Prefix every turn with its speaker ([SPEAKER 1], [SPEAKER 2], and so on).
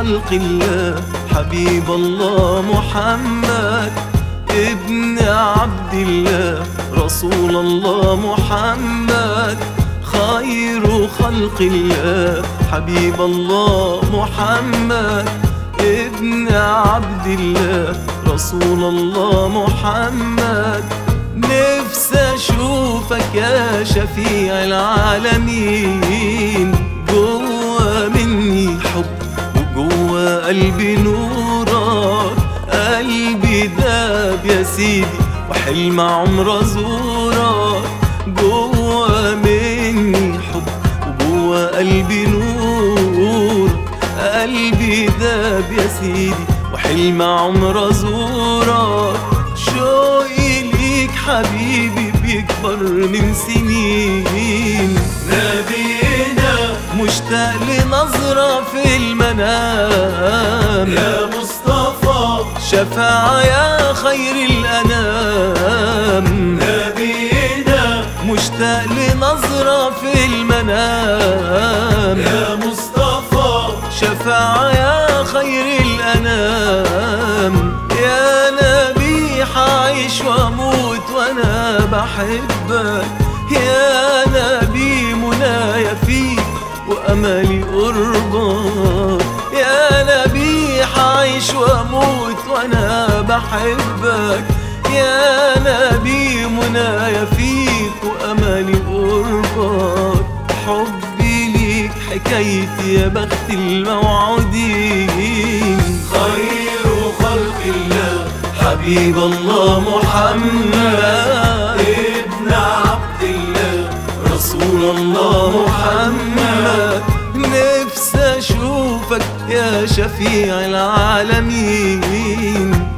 [SPEAKER 1] خلق الله حبيب الله محمد ابن عبد الله رسول الله محمد خير خلق الله حبيب الله محمد ابن عبد الله رسول الله محمد نفسي اشوفك يا شفيع العالمين جوا مني حب وجوا قلبي نورك قلبي داب يا سيدي وحلم عمر ازورك جوا مني حب وجوا قلبي نور قلبي داب يا سيدي وحلم عمر ازورك شوقي ليك حبيبي بيكبر من سنين نبينا مشتاق لنظرة في المنام يا مصطفى شفاعة يا خير الأنام نبينا مشتاق لنظرة في المنام يا مصطفى شفاعة يا خير الأنام يا نبي حعيش واموت وانا بحبك يا نبي منايا فيك واملي قربك يا نبي حعيش واموت وانا بحبك يا نبي منايا فيك واملي قربك حبي ليك حكايتي يا بخت الموعودين خير خلق الله حبيب الله محمد ابن عبد الله رسول الله محمد نفسي اشوفك يا شفيع العالمين